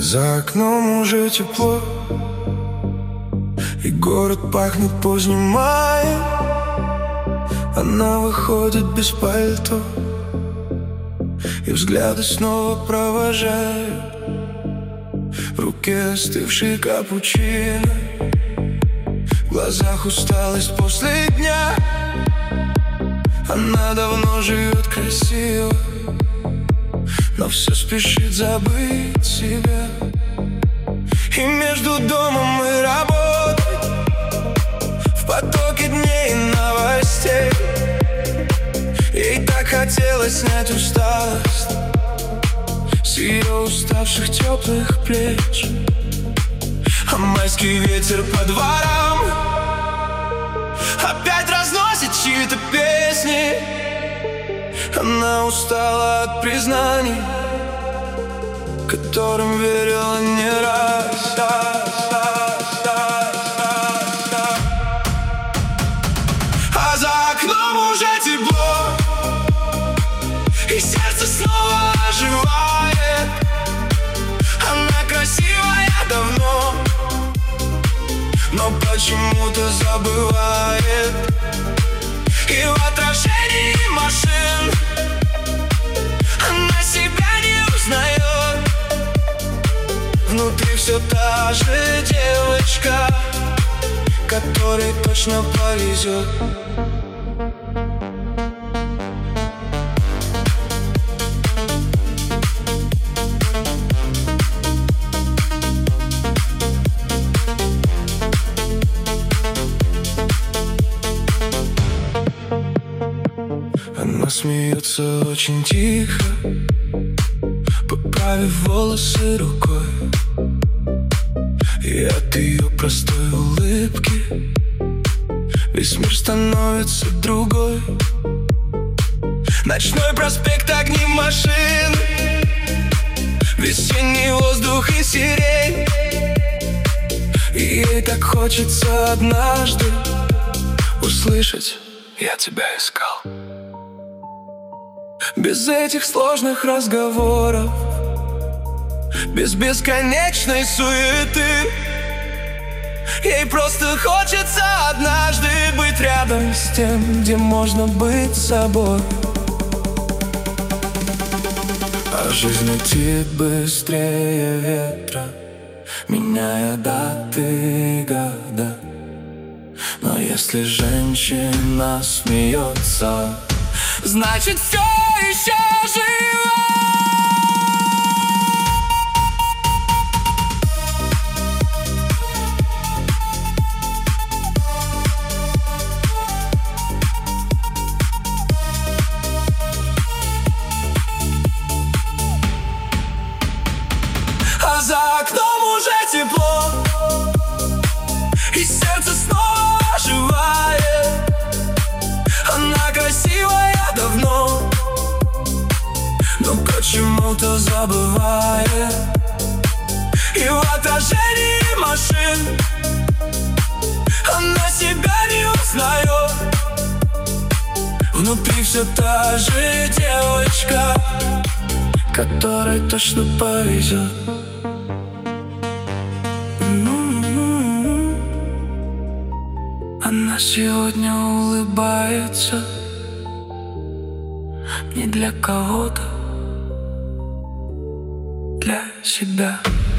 За окном уже тепло, и город пахнет поздним маем. Она выходит без пальто, и взгляды снова провожают. В руке остывший капучино, в глазах усталость после дня. Она давно живет красиво, но все спешит забыть себя. И между домом и работой, в потоке дней и новостей, ей так хотелось снять усталость с ее уставших теплых плеч. А майский ветер по дворам опять разносит чьи-то песни. Она устала от признаний, которым верила не раз. А за окном уже тепло, и сердце снова оживает. Она красивая давно, но почему-то забывает. И в отражении машин она себя не узнает. Внутри все та же девочка, которой точно повезет. Она смеется очень тихо, поправив волосы рукой. И от ее простой улыбки весь мир становится другой. Ночной проспект, огни машин, весенний воздух и сирень. И ей так хочется однажды услышать: я тебя искал. Без этих сложных разговоров, без бесконечной суеты. Ей просто хочется однажды быть рядом с тем, где можно быть собой. А жизнь летит быстрее ветра, меняя даты и года. Но если женщина смеется, значит все еще живо. А за окном уже тепло, и сердце снова оживает. Она красивая давно, но почему-то забывает. И в отражении машин она себя не узнает. Внутри все та же девочка, которой точно повезет. Она сегодня улыбается не для кого-то, для себя.